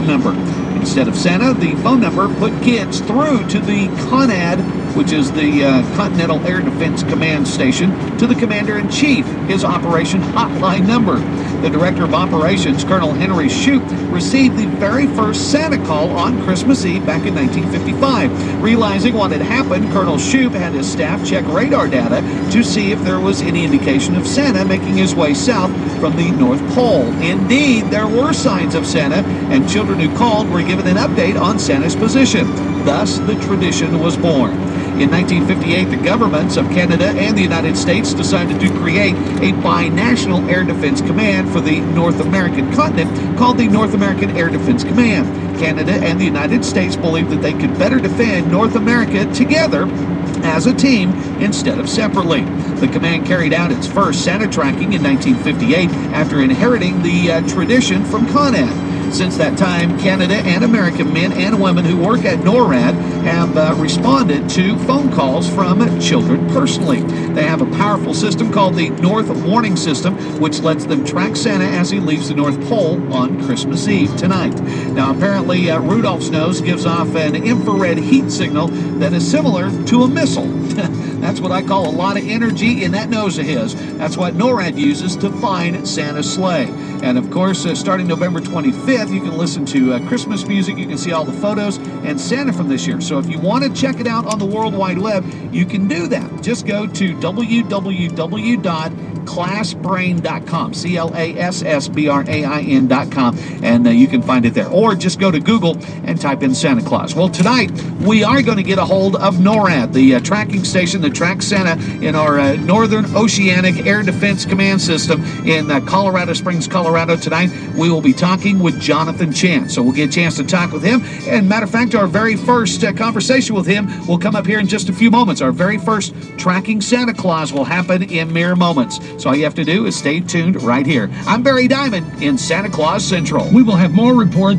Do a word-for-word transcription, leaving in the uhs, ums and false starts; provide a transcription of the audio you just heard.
number. Instead of Santa, the phone number put kids through to the CONAD, which is the uh, Continental Air Defense Command Station, to the Commander-in-Chief, his Operation Hotline number. The Director of Operations, Colonel Henry Shoup, received the very first Santa call on Christmas Eve back in nineteen fifty-five. Realizing what had happened, Colonel Shoup had his staff check radar data to see if there was any indication of Santa making his way south from the North Pole. Indeed, there were signs of Santa, and children who called were given an update on Santa's position. Thus, the tradition was born. In nineteen fifty-eight, the governments of Canada and the United States decided to create a binational air defense command for the North American continent called the North American Air Defense Command. Canada and the United States believed that they could better defend North America together as a team instead of separately. The command carried out its first Santa tracking in nineteen fifty-eight after inheriting the uh, tradition from CONAD. Since that time, Canada and American men and women who work at NORAD have uh, responded to phone calls from children personally. They have a powerful system called the North Warning System, which lets them track Santa as he leaves the North Pole on Christmas Eve tonight. Now, apparently, uh, Rudolph's nose gives off an infrared heat signal that is similar to a missile. That's what I call a lot of energy in that nose of his. That's what NORAD uses to find Santa's sleigh. And of course, uh, starting November twenty-fifth, you can listen to uh, Christmas music. You can see all the photos and Santa from this year. So if you want to check it out on the World Wide Web, you can do that. Just go to w w w dot class brain dot com, C L A S S B R A I N dot com, and uh, you can find it there. Or just go to Google and type in Santa Claus. Well, tonight we are going to get a hold of NORAD, the uh, tracking station that tracks Santa in our uh, Northern Oceanic Air Defense Command System in uh, Colorado Springs, Colorado. Tonight we will be talking with Jonathan Chan. So we'll get a chance to talk with him. And matter of fact, our very first uh, conversation with him will come up here in just a few moments. Our very first Tracking Santa Claus will happen in mere moments. So all you have to do is stay tuned right here. I'm Barry Diamond in Santa Claus Central. We will have more reports